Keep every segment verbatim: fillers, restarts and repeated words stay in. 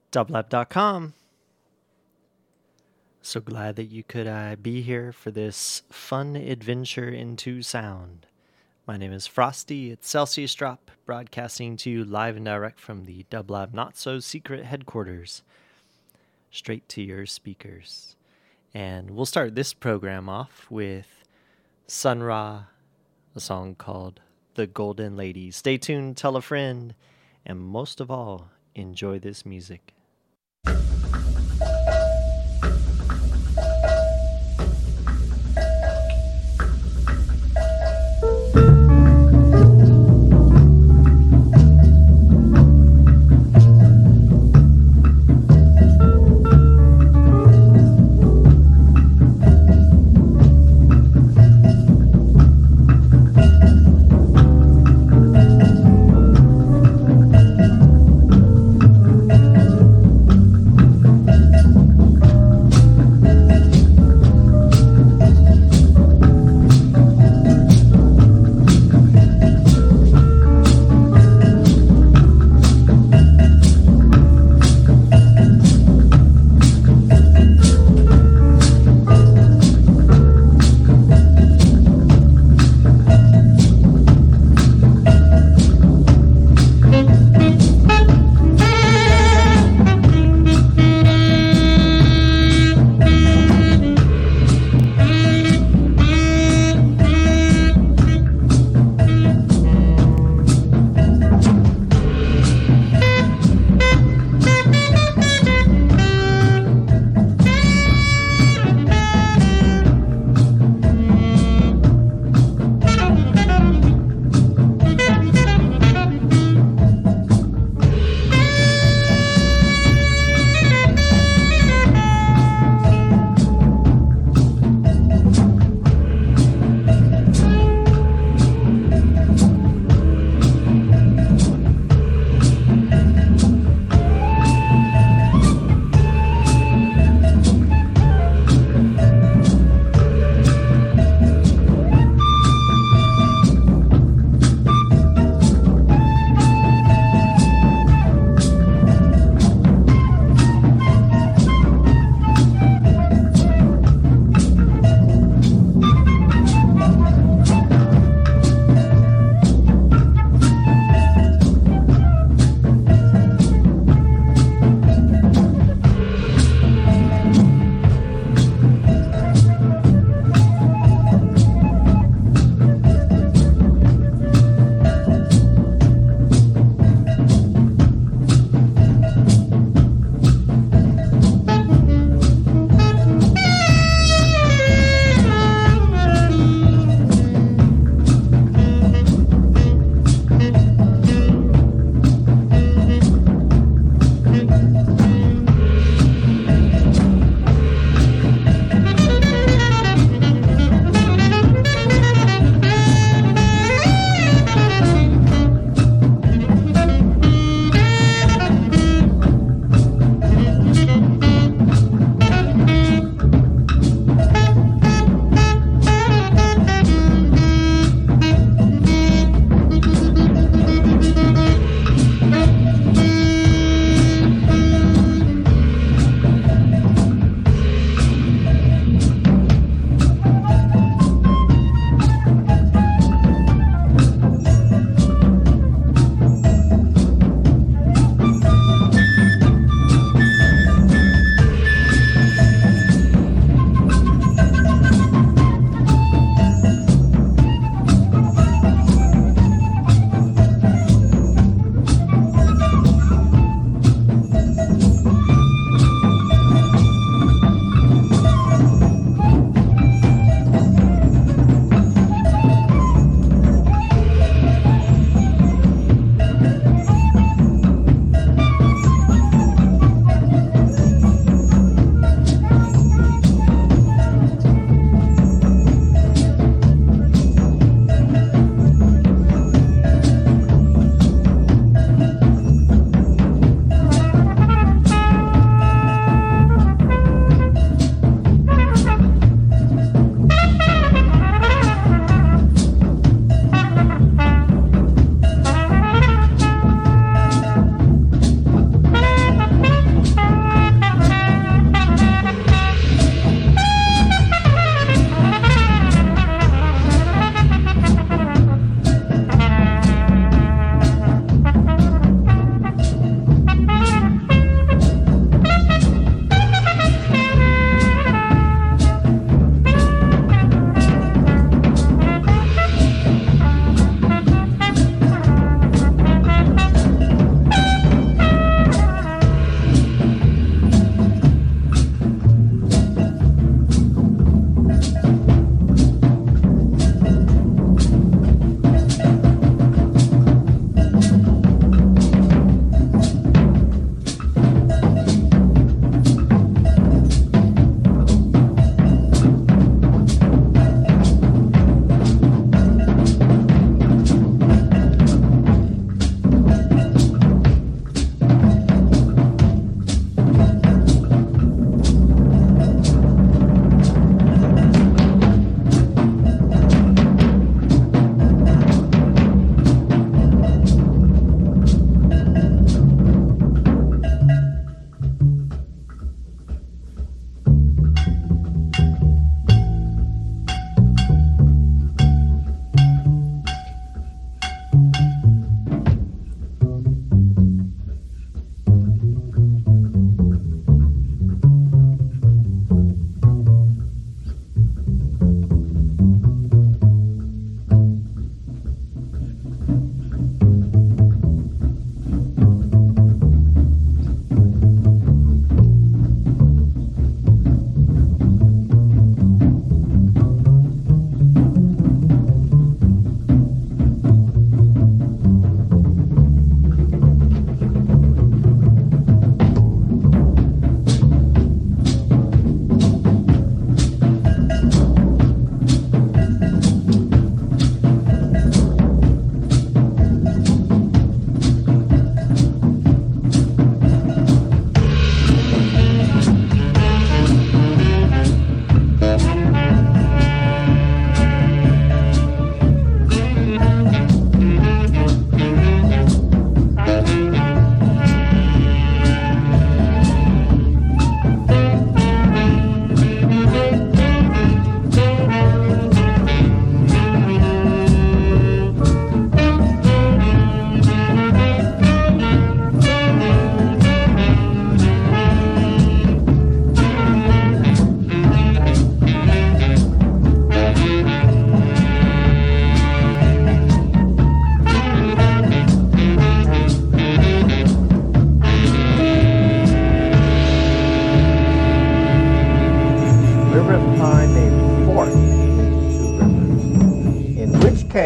Dublab dot com. So glad that you could uh, be here for this fun adventure into sound. My name is Frosty. It's Celsius Drop, broadcasting to you live and direct from the Dublab Not So Secret headquarters, straight to your speakers. And we'll start this program off with Sun Ra, a song called The Golden Lady. Stay tuned, tell a friend, and most of all, enjoy this music. Thank you.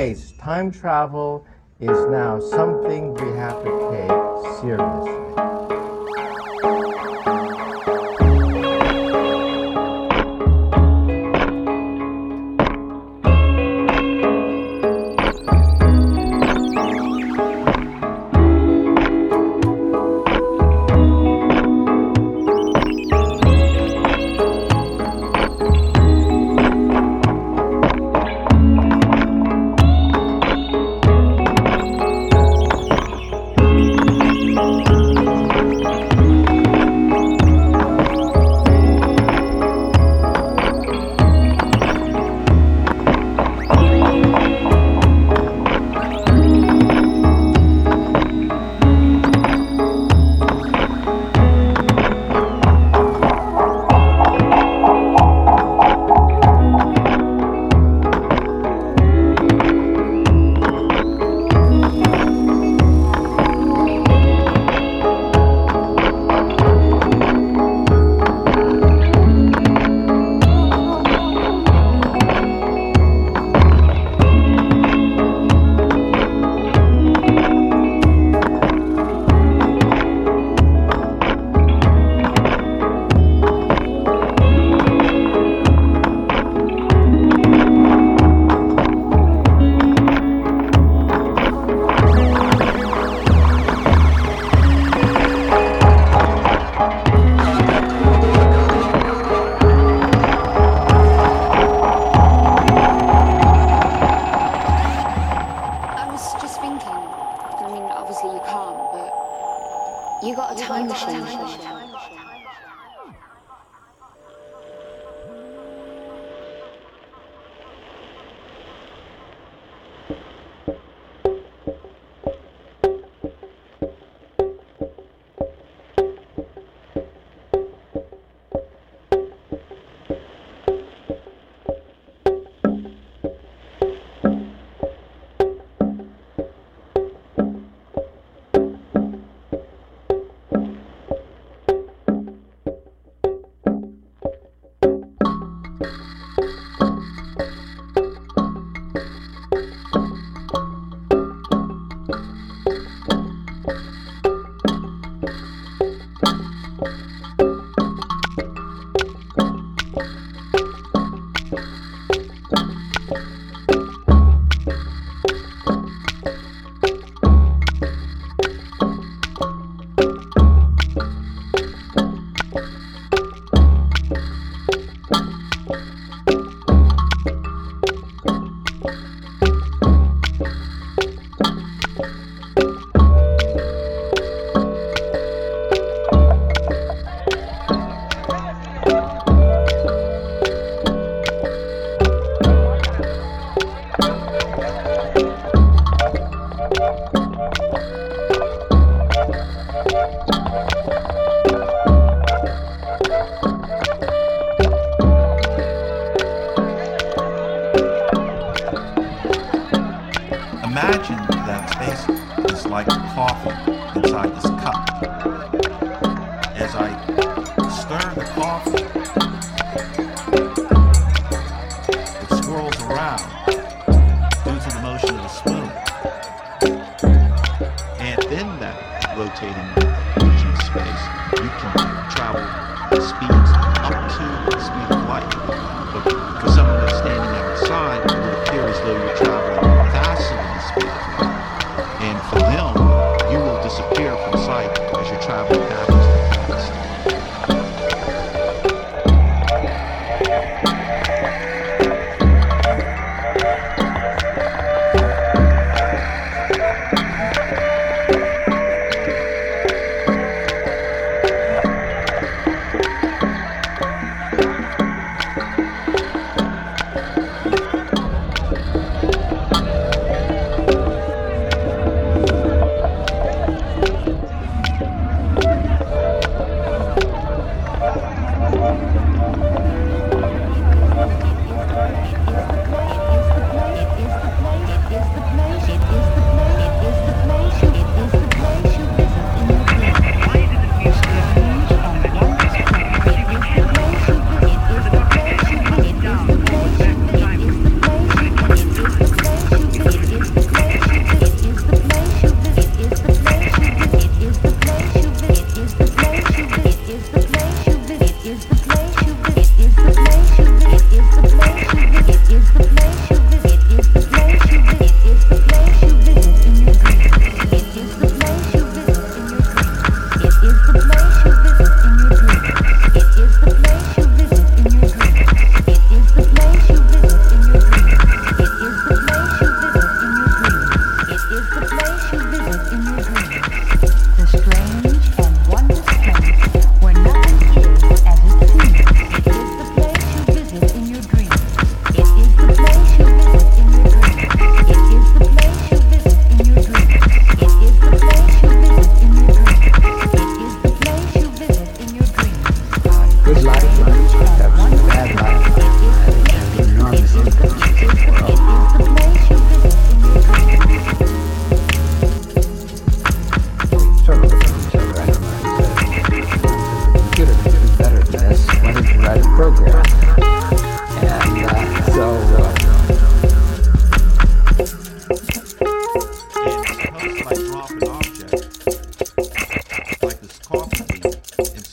space. Time travel is now something we have to take seriously.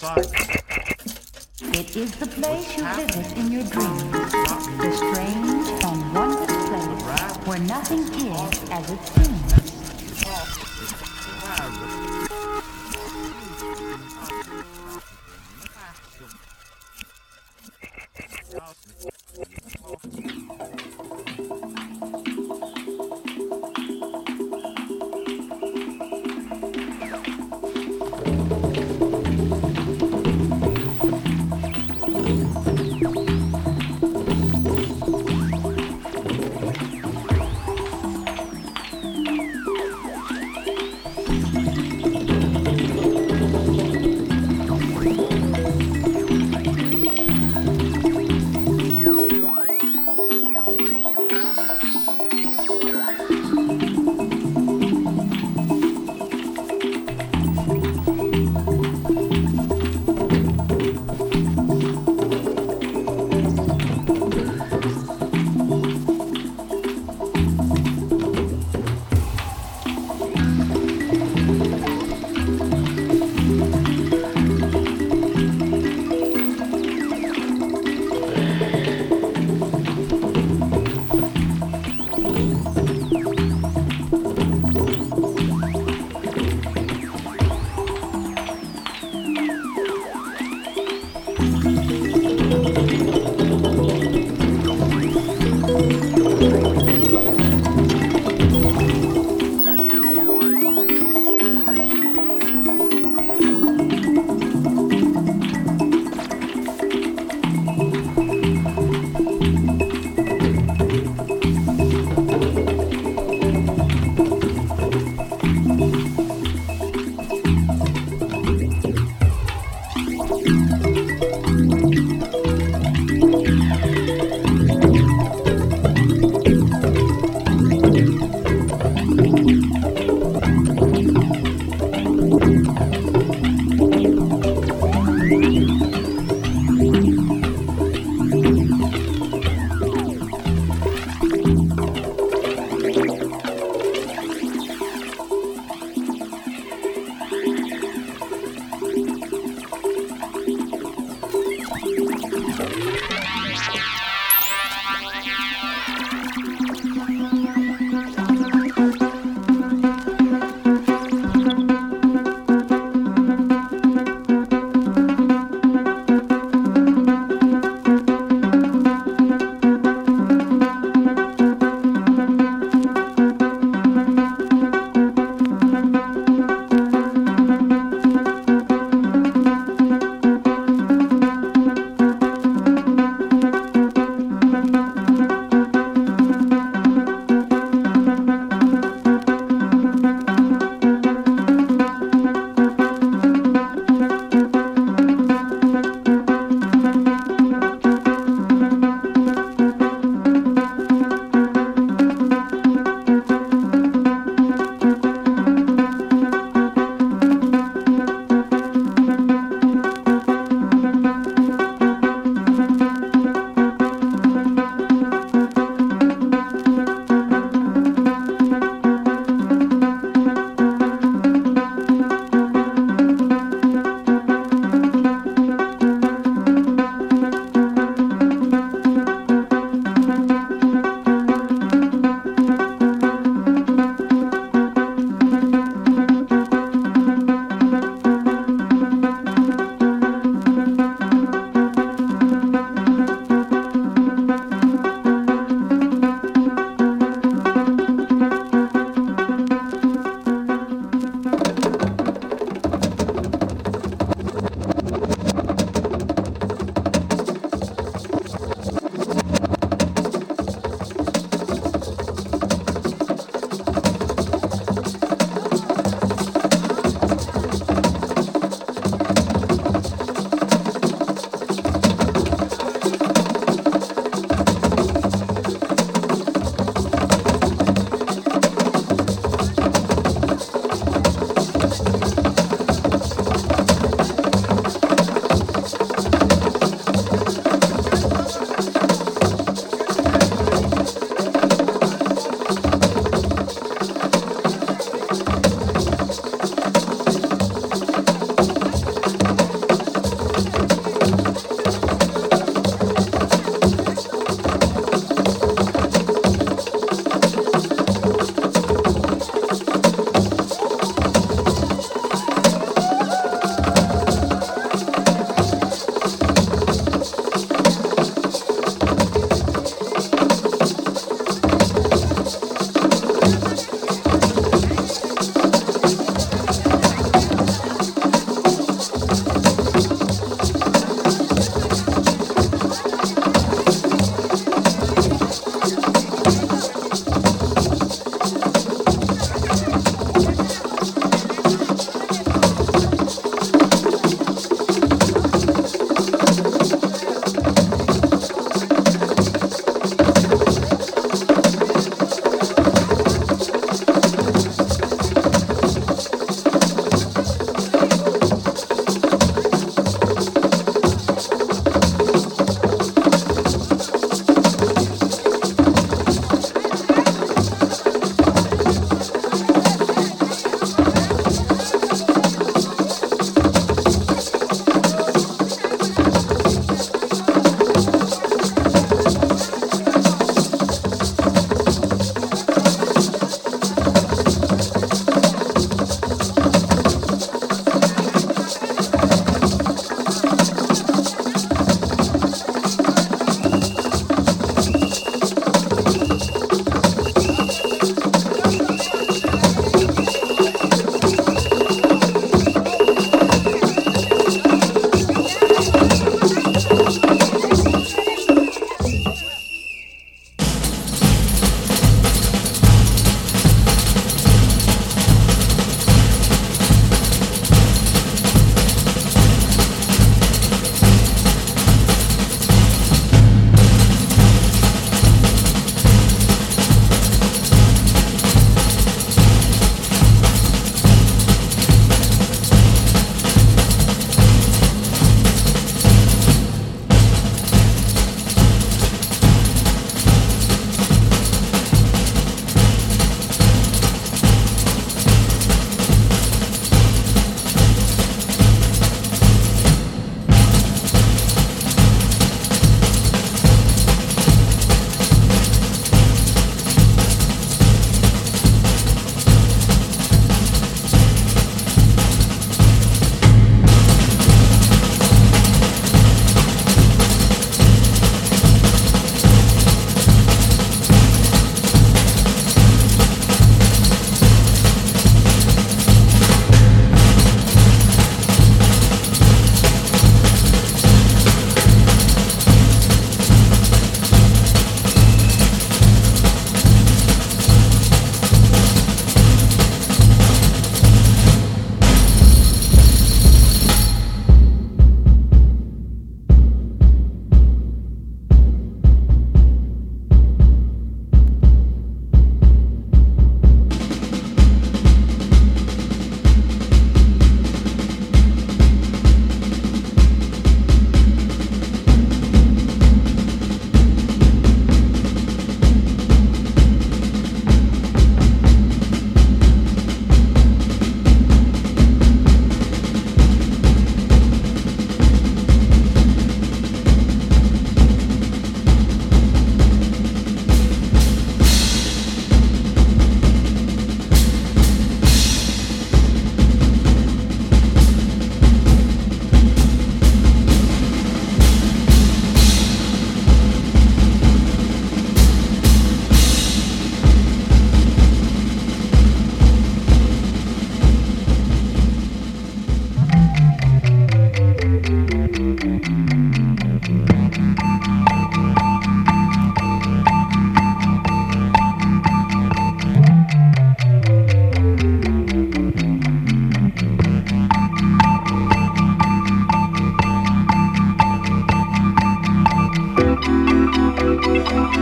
It is the place you visit in your dreams, the strange and wondrous place where nothing is as it seems.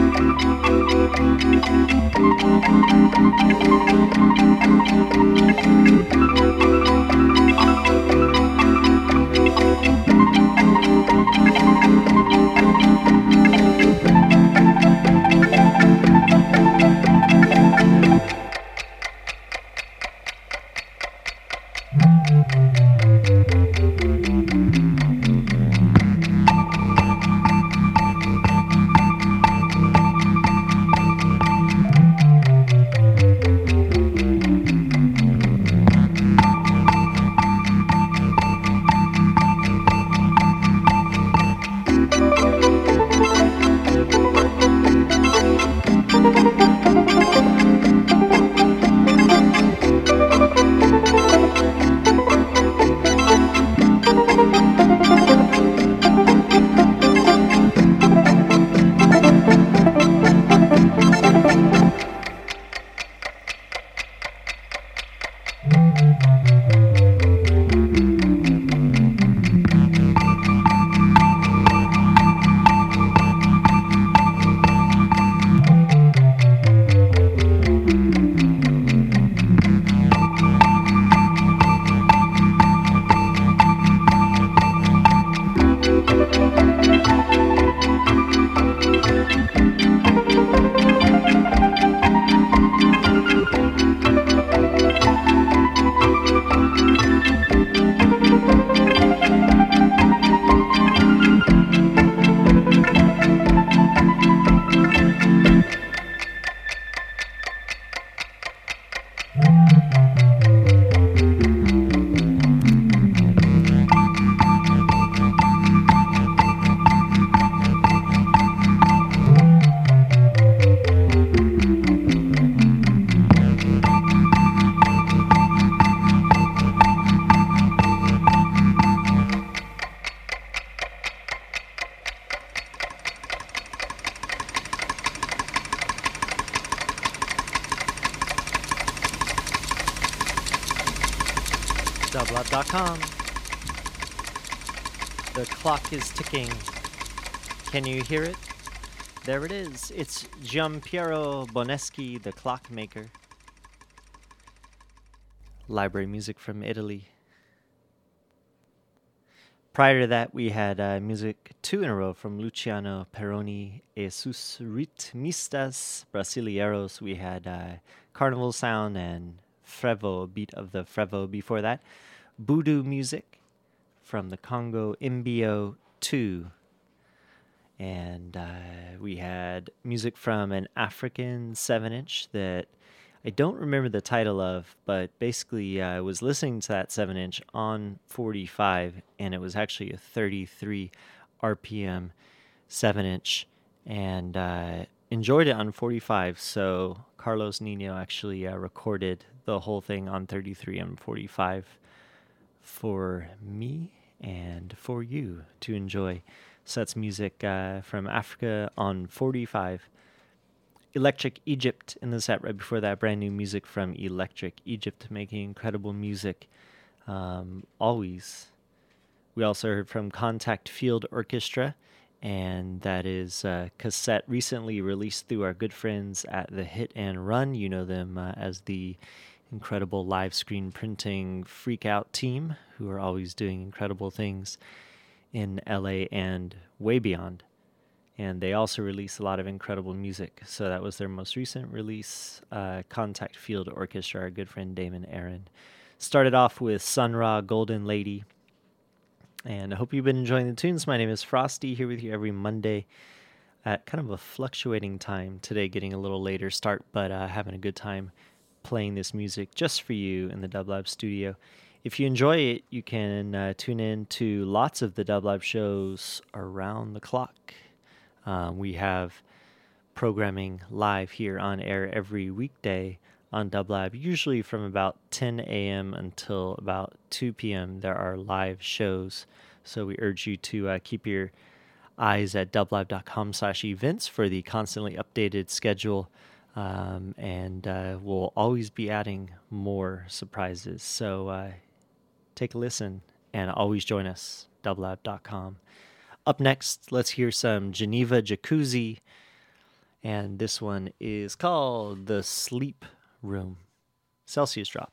dublab dot com. The clock is ticking. Can you hear it? There it is. It's Giampiero Boneschi, the clockmaker. Library music from Italy. Prior to that, we had uh, music two in a row from Luciano Peroni e sus ritmistas brasileiros. We had uh, Carnival Sound and Frevo, Beat of the Frevo before that. Voodoo music from the Congo Mbio two. And uh, we had music from an African seven inch that I don't remember the title of, but basically uh, I was listening to that seven inch on forty-five, and it was actually a thirty-three R P M seven inch, and uh, enjoyed it on forty-five. So Carlos Nino actually uh, recorded the whole thing on thirty-three and forty-five for me and for you to enjoy. So that's music uh, from Africa on forty-five. Electric Egypt in the set right before that. Brand new music from Electric Egypt, making incredible music um, always. We also heard from Contact Field Orchestra, and that is a cassette recently released through our good friends at the Hit and Run. You know them uh, as the incredible live screen printing freak out team who are always doing incredible things in L A and way beyond. And they also release a lot of incredible music. So that was their most recent release, uh, Contact Field Orchestra, our good friend Damon Aaron. Started off with Sun Ra, Golden Lady. And I hope you've been enjoying the tunes. My name is Frosty, here with you every Monday at kind of a fluctuating time. Today getting a little later start, but uh, having a good time playing this music just for you in the Dublab studio. If you enjoy it, you can uh, tune in to lots of the Dublab shows around the clock. Um, we have programming live here on air every weekday on Dublab, usually from about ten a.m. until about two p.m. There are live shows, so we urge you to uh, keep your eyes at dublab dot com slash events for the constantly updated schedule, um, and uh, we'll always be adding more surprises. So uh, take a listen and always join us, dublab dot com. Up next, let's hear some Geneva Jacuzzi. And this one is called The Sleep Room. Celsius drop.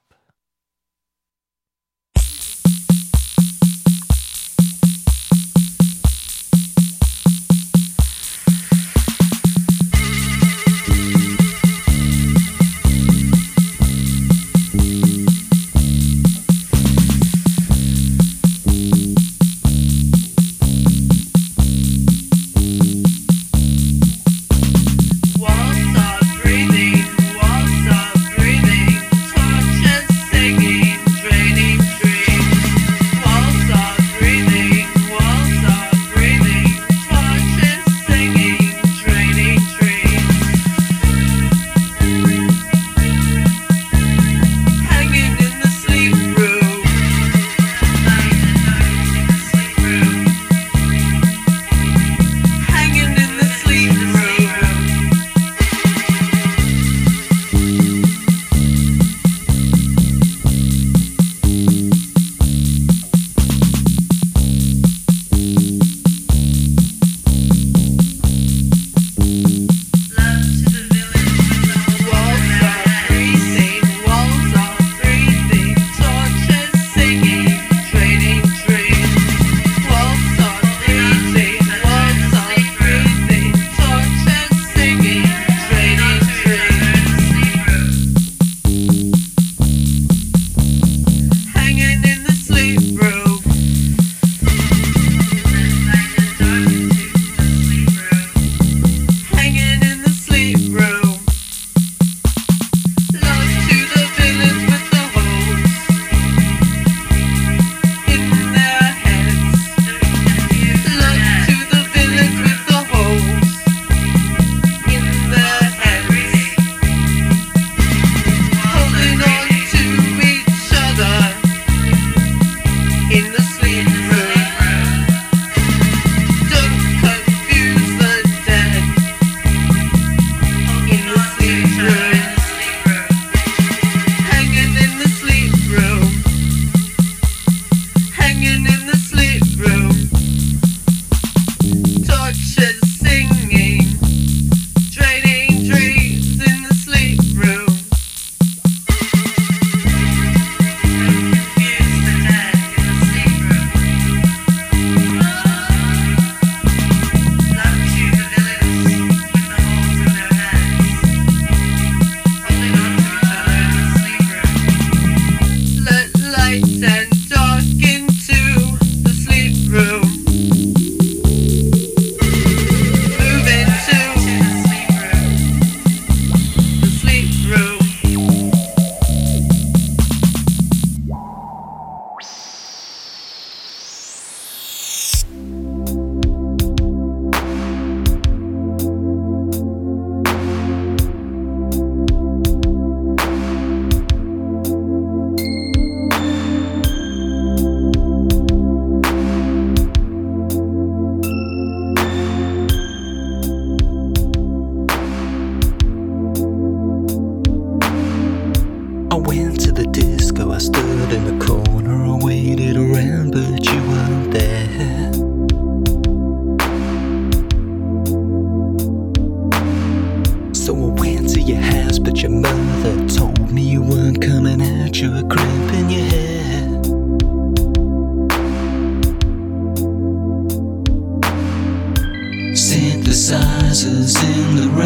Synthesizers in the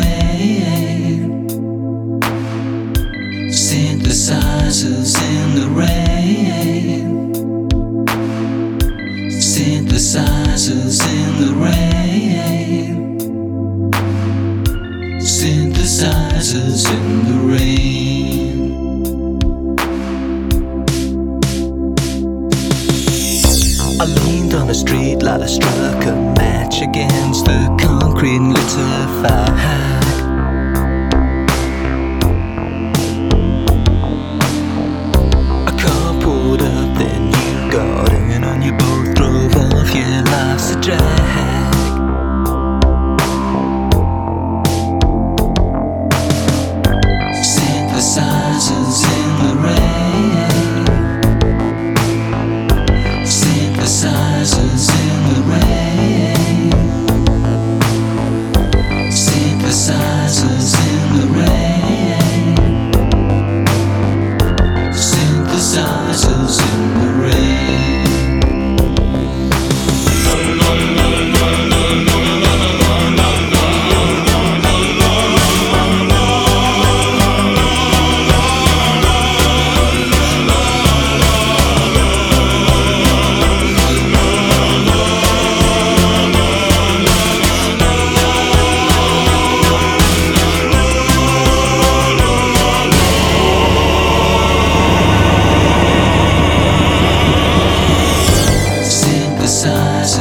rain. Synthesizers in the rain. Synthesizers in the rain. Synthesizers in the rain. I leaned on the street light, I struck a match against the concrete and lit a fire. A car pulled up, then you got in, and you both drove off. Yeah, life's a drag. Synthesizers in the rain. Synthesizers in the rain. Synthesizers.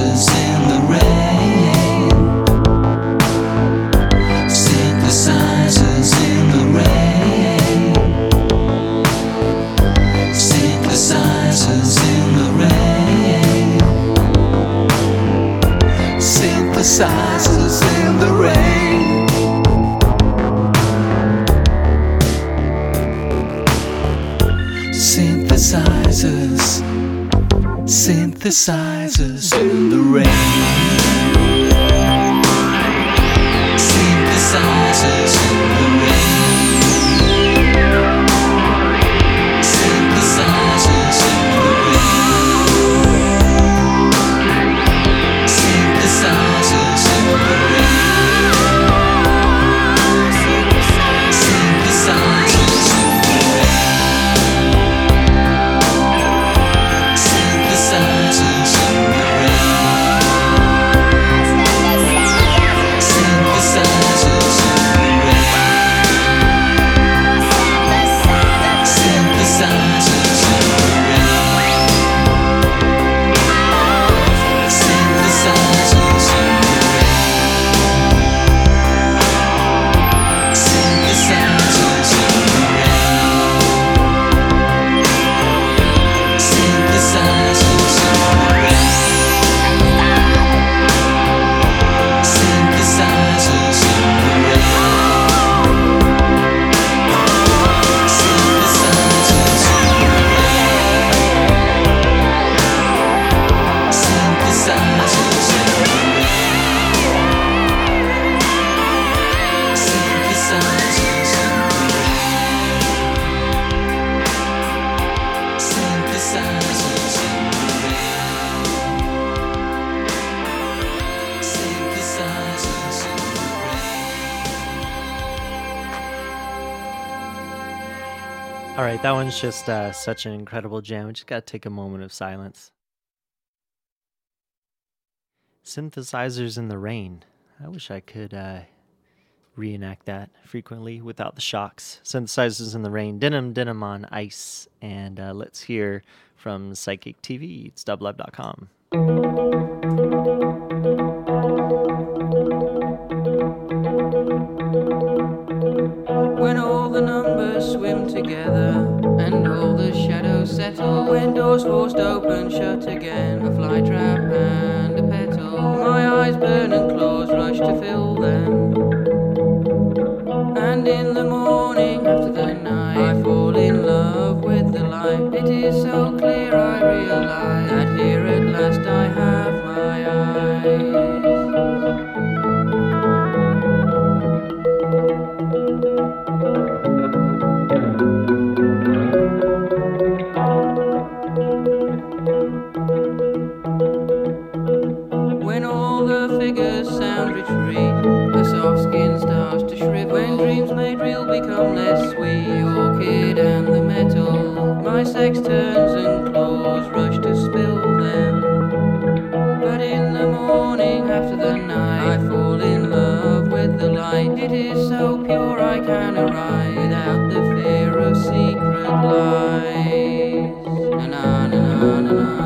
Synthesizers in the rain. Synthesizers in the rain. Synthesizers in the rain. Synthesizers in the rain. Synthesizers, synthesizers in the rain. Synthesizers in the rain. Synthesizers in the rain. Synthesizers in the rain. Synthesizers in the rain. Synthesizers in the rain. Synthesizers in the rain. Synthesizers in the rain. Synthesizers in the rain. Synthesizers in the rain. Synthesizers in the rain. Synthesizers in the rain. Synthesizers in the rain. Synthesizers in the rain. Synthesizers in the rain. Synthesizers in the rain. Synthesizers in the rain. All right, that one's just uh, such an incredible jam. We just got to take a moment of silence. Synthesizers in the rain. I wish I could uh, reenact that frequently without the shocks. Synthesizers in the rain. Denim, denim on ice. And uh, let's hear from Psychic T V. It's double up dot com. When all the numbers swim together and all the shadows settle, when doors forced open, shut again, a fly trap and a petal, my eyes burn and claws rush to fill them. And in the morning after the night, I fall in love with the light. It is so clear I realize that here at last I have my eyes. When all the figures sound retreat, the soft skin starts to shrivel. When dreams made real become less sweet, the orchid and the metal, my sex turns and claws rush to spill them. But in the morning after the night, I fall in love with the light. It is so pure I can arrive without the fear of secret lies. Na na na na na na.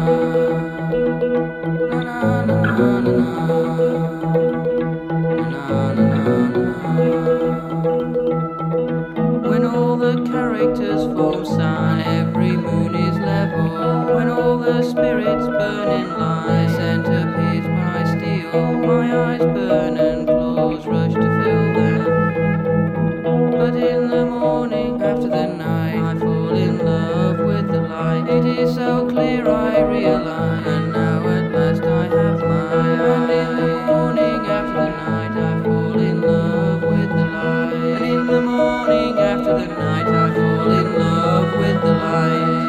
When all the characters form sun, every moon is level. When all the spirits burn in line, the center pierced by steel, my eyes burn and claws rush to fill them. But in the morning after the night, I fall in love with the light. It is so clear I realize, and now at last I have my eye. And in the morning after the night, I fall in love with the light. And in the morning after the night, I fall in love with the light.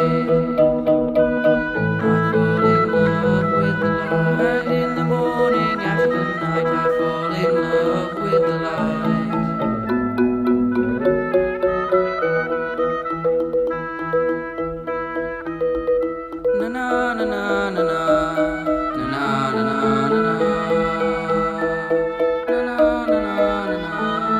I fall in love with the light. And in the morning after the night, I fall in love with the light. Na na na na na na. Na na na na na na. Na na na na na na.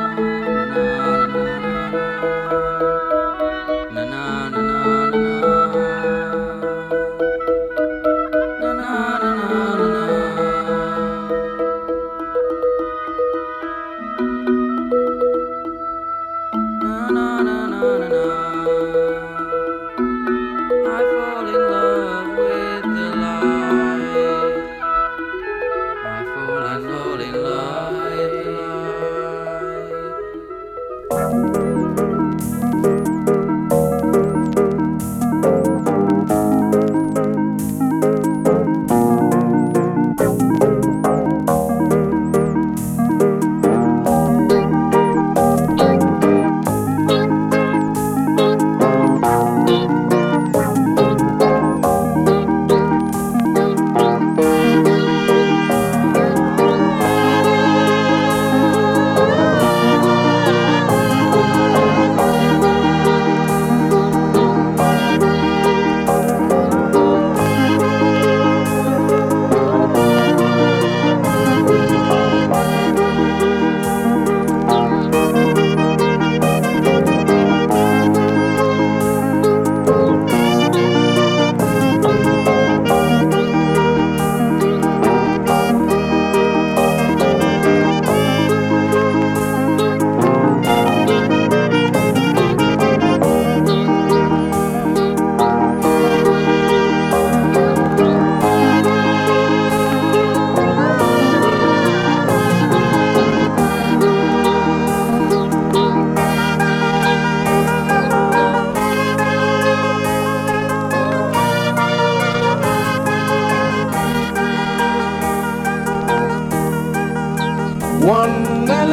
Na na na na na. Na na na na na.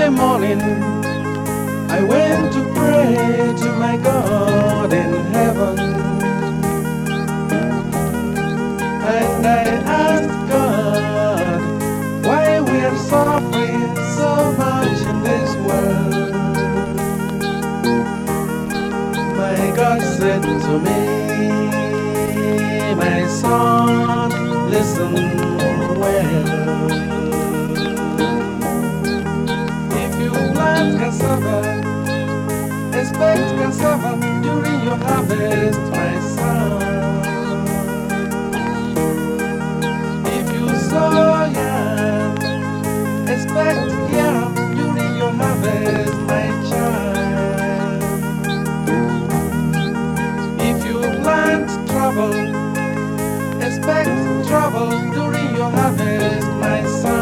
early morning, I went to pray to my God in heaven, and I asked God why we're suffering so much in this world. My God said to me, my son, listen well. If you plant cassava, expect cassava during your harvest, my son. If you sow yam, expect yam during your harvest, my child. If you plant trouble, expect trouble during your harvest, my son.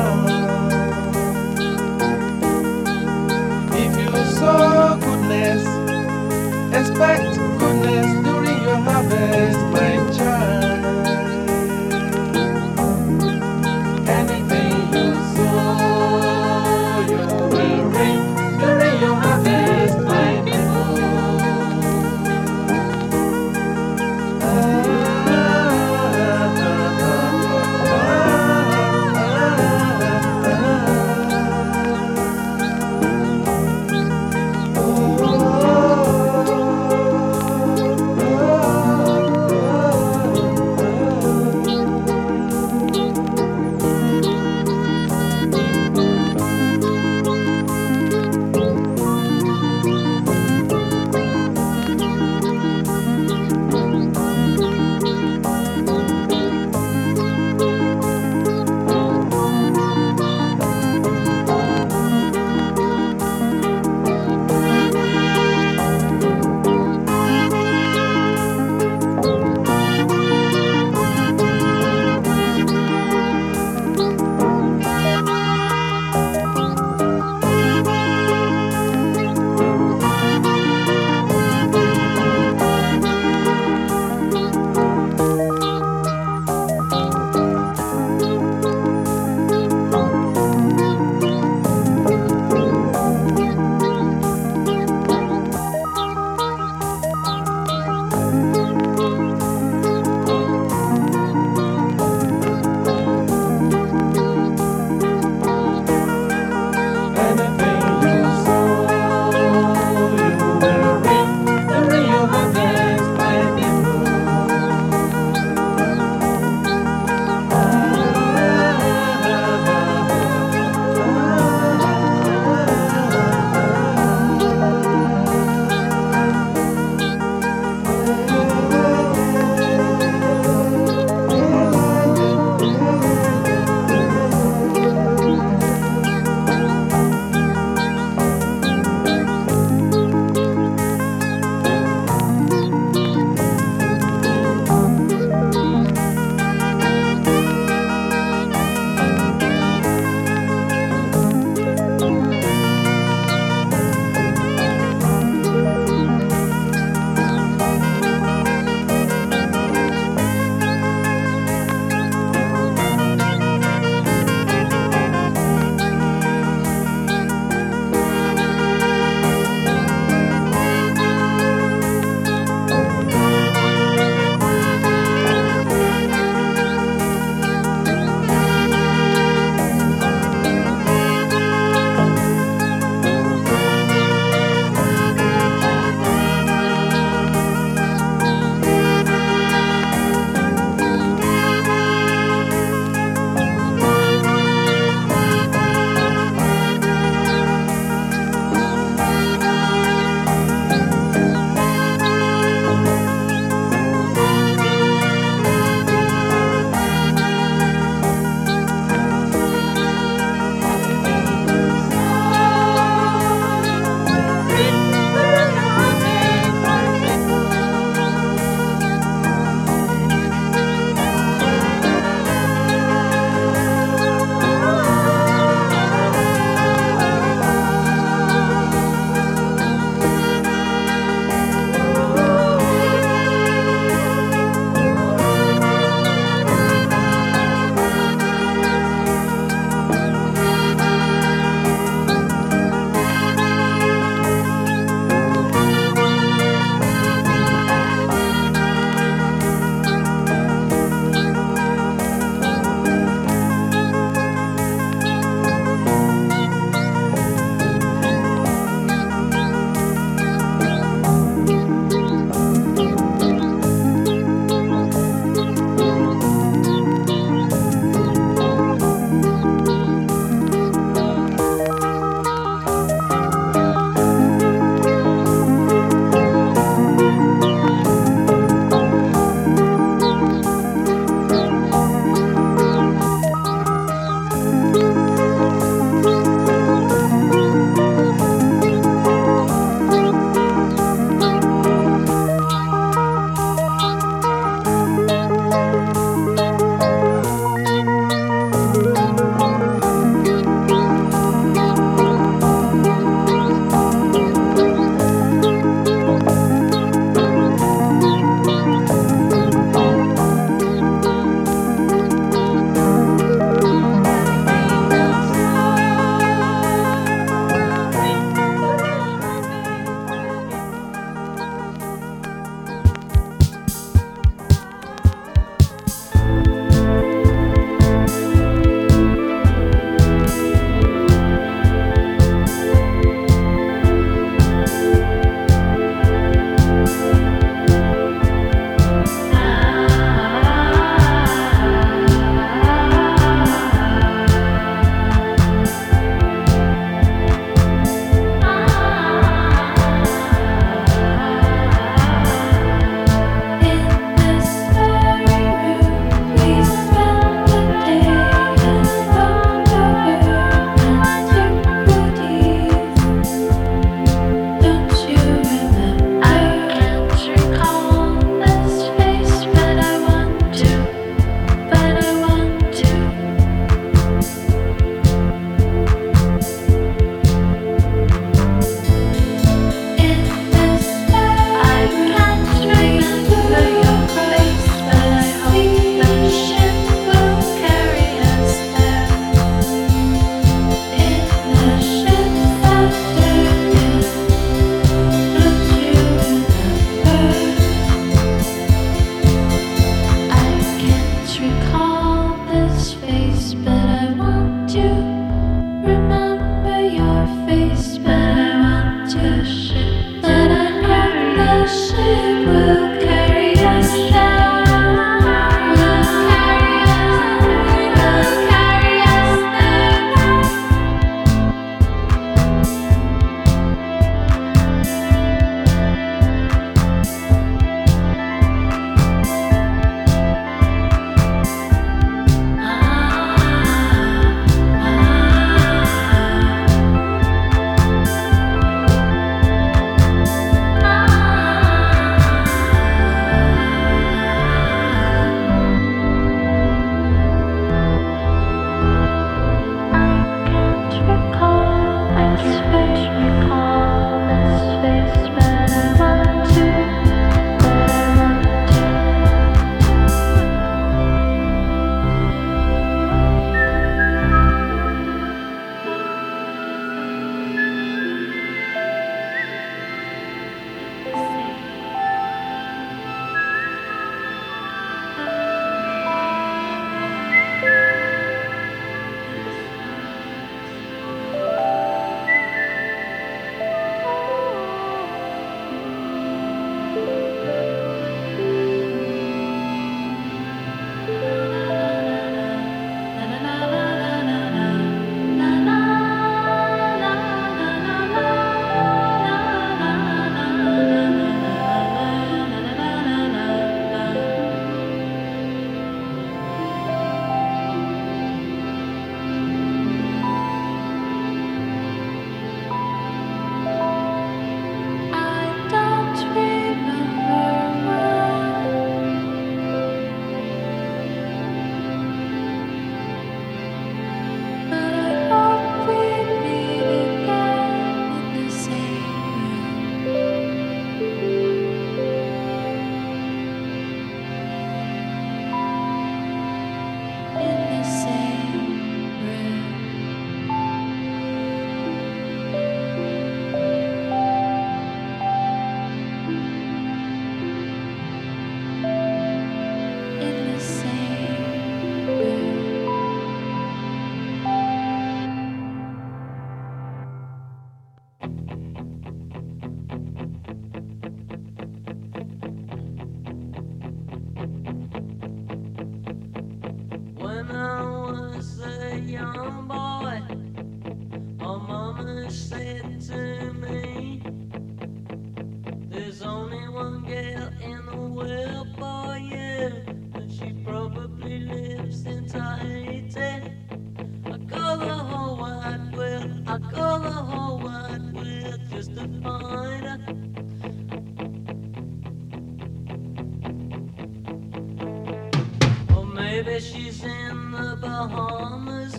Maybe she's in the Bahamas,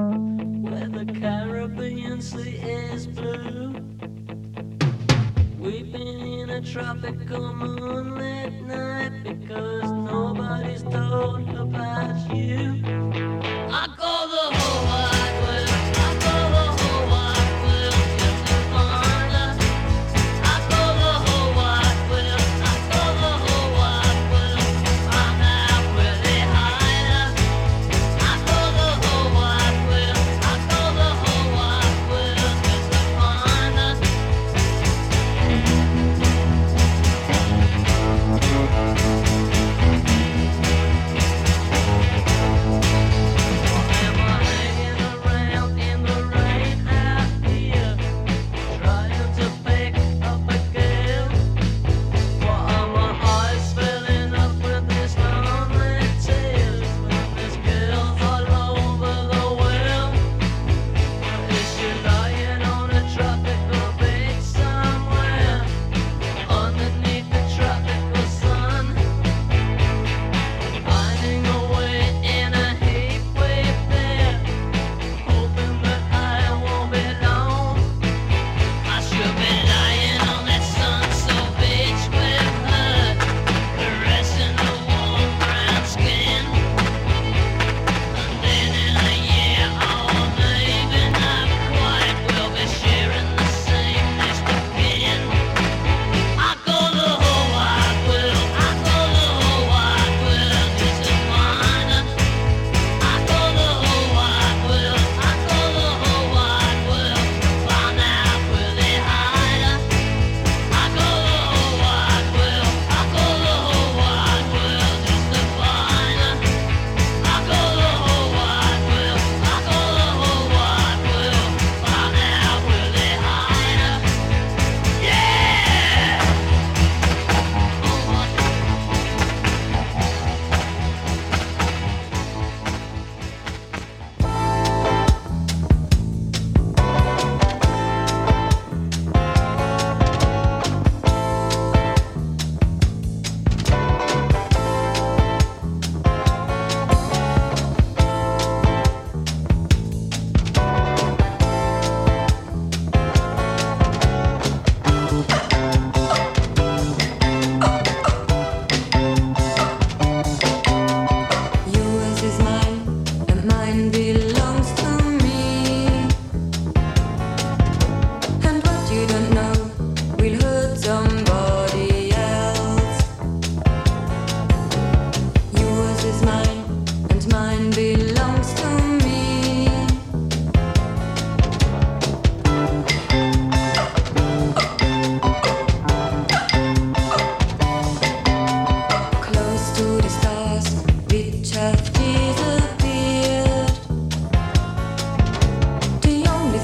where the Caribbean Sea is blue. We've been in a tropical moonlit night because nobody's told about you. I call the whole wide world, I call the whole wide world just to find her. I call the whole wide world, I call the whole wide world to find out where they hide her. I call the whole wide world, I call the whole wide world just to find her.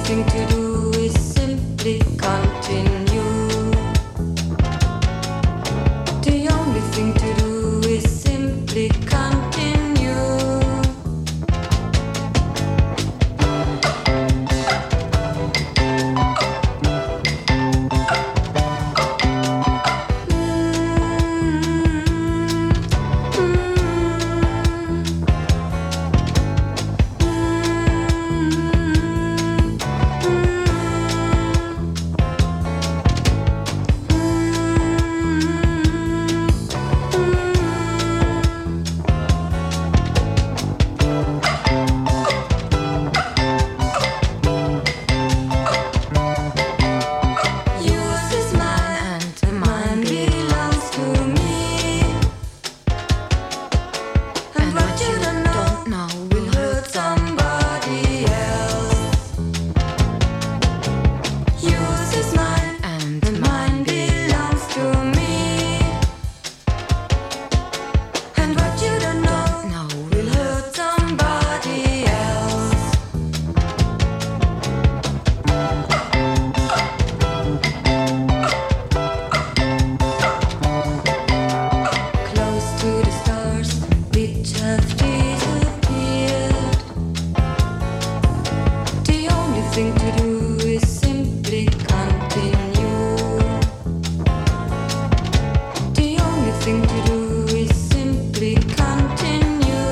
thing to do is simply continue. The only thing to do is simply continue. Yours is mine and mine belongs to me. And what you don't know will hurt somebody else. Yours is mine and mine belongs to me. And what you don't know will hurt somebody else. Close to the stars, which have disappeared. The only thing to do is simply continue. The only thing to do is simply continue.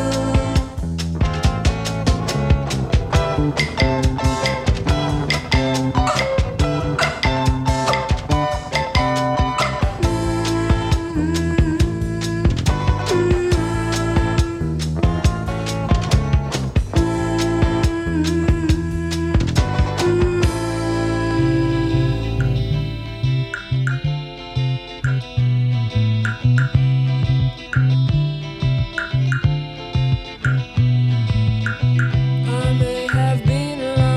I may have been alone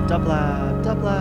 Dublab,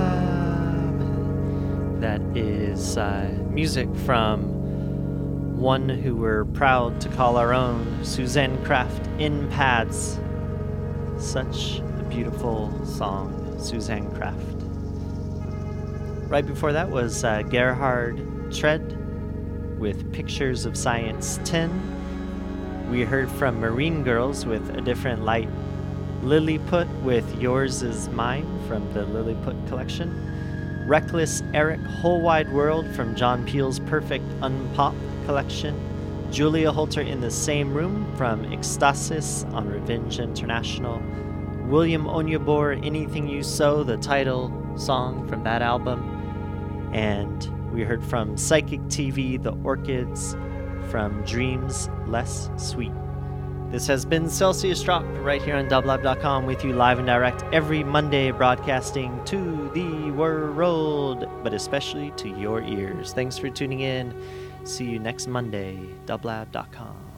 Dublab. That is uh, music from one who we're proud to call our own, Suzanne Kraft, In Pads. Such a beautiful song, Suzanne Kraft. Right before that was uh, Gerhard Tread with Pictures of Science ten. We heard from Marine Girls with A Different Light. Lilliput with Yours Is Mine from the Lilliput collection. Reckless Eric, Whole Wide World from John Peel's Perfect Unpop collection. Julia Holter, In the Same Room from Ecstasis on Revenge International. William Onyebor, Anything You Sow, the title song from that album. And we heard from Psychic T V, The Orchids from Dreams Less Sweet. This has been Celsius Drop right here on dublab dot com with you live and direct every Monday, broadcasting to the world, but especially to your ears. Thanks for tuning in. See you next Monday, dublab dot com.